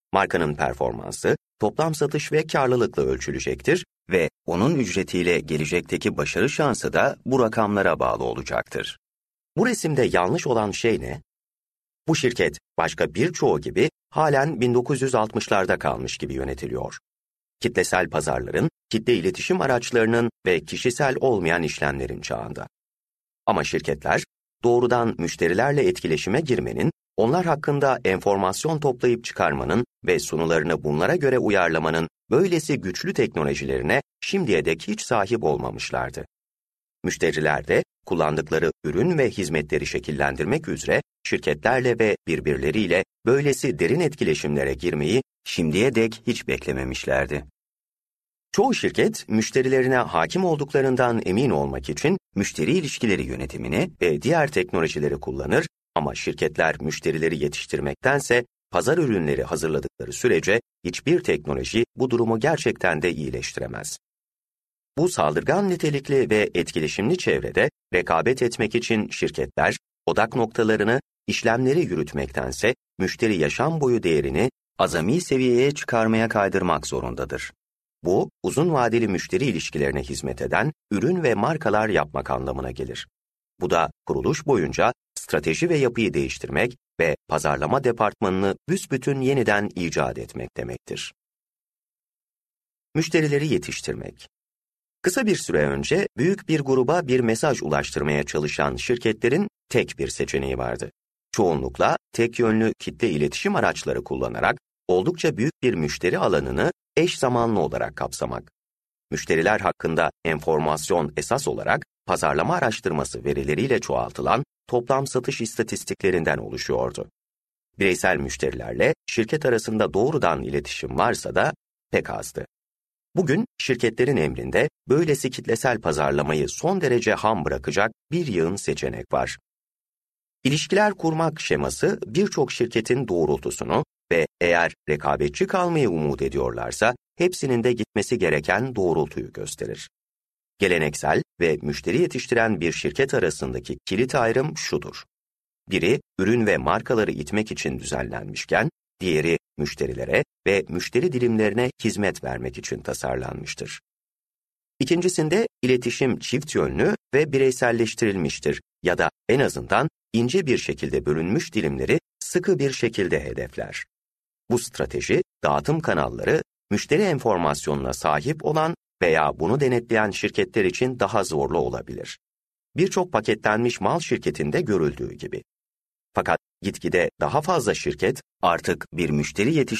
Markanın performansı, toplam satış ve karlılıkla ölçülecektir ve onun ücretiyle gelecekteki başarı şansı da bu rakamlara bağlı olacaktır. Bu resimde yanlış olan şey ne? Bu şirket başka birçoğu gibi halen 1960'larda kalmış gibi yönetiliyor. Kitlesel pazarların, kitle iletişim araçlarının ve kişisel olmayan işlemlerin çağında. Ama şirketler, doğrudan müşterilerle etkileşime girmenin, onlar hakkında enformasyon toplayıp çıkarmanın ve sunularını bunlara göre uyarlamanın böylesi güçlü teknolojilerine şimdiye dek hiç sahip olmamışlardı. Müşteriler de kullandıkları ürün ve hizmetleri şekillendirmek üzere şirketlerle ve birbirleriyle böylesi derin etkileşimlere girmeyi şimdiye dek hiç beklememişlerdi. Çoğu şirket, müşterilerine hakim olduklarından emin olmak için müşteri ilişkileri yönetimini ve diğer teknolojileri kullanır ama şirketler müşterileri yetiştirmektense pazar ürünleri hazırladıkları sürece hiçbir teknoloji bu durumu gerçekten de iyileştiremez. Bu saldırgan nitelikli ve etkileşimli çevrede rekabet etmek için şirketler, odak noktalarını işlemleri yürütmektense müşteri yaşam boyu değerini azami seviyeye çıkarmaya kaydırmak zorundadır. Bu, uzun vadeli müşteri ilişkilerine hizmet eden ürün ve markalar yapmak anlamına gelir. Bu da kuruluş boyunca strateji ve yapıyı değiştirmek ve pazarlama departmanını büsbütün yeniden icat etmek demektir. Müşterileri yetiştirmek. Kısa bir süre önce büyük bir gruba bir mesaj ulaştırmaya çalışan şirketlerin tek bir seçeneği vardı. Çoğunlukla tek yönlü kitle iletişim araçları kullanarak oldukça büyük bir müşteri alanını eş zamanlı olarak kapsamak. Müşteriler hakkında enformasyon esas olarak pazarlama araştırması verileriyle çoğaltılan toplam satış istatistiklerinden oluşuyordu. Bireysel müşterilerle şirket arasında doğrudan iletişim varsa da pek azdı. Bugün şirketlerin emrinde böylesi kitlesel pazarlamayı son derece ham bırakacak bir yığın seçenek var. İlişkiler kurmak şeması birçok şirketin doğrultusunu ve eğer rekabetçi kalmayı umut ediyorlarsa hepsinin de gitmesi gereken doğrultuyu gösterir. Geleneksel ve müşteri yetiştiren bir şirket arasındaki kilit ayrım şudur. Biri ürün ve markaları itmek için düzenlenmişken, diğeri müşterilere ve müşteri dilimlerine hizmet vermek için tasarlanmıştır. İkincisinde iletişim çift yönlü ve bireyselleştirilmiştir ya da en azından ince bir şekilde bölünmüş dilimleri sıkı bir şekilde hedefler. Bu strateji, dağıtım kanalları, müşteri enformasyonuna sahip olan veya bunu denetleyen şirketler için daha zorlu olabilir. Birçok paketlenmiş mal şirketinde görüldüğü gibi. Fakat gitgide daha fazla şirket artık bir müşteri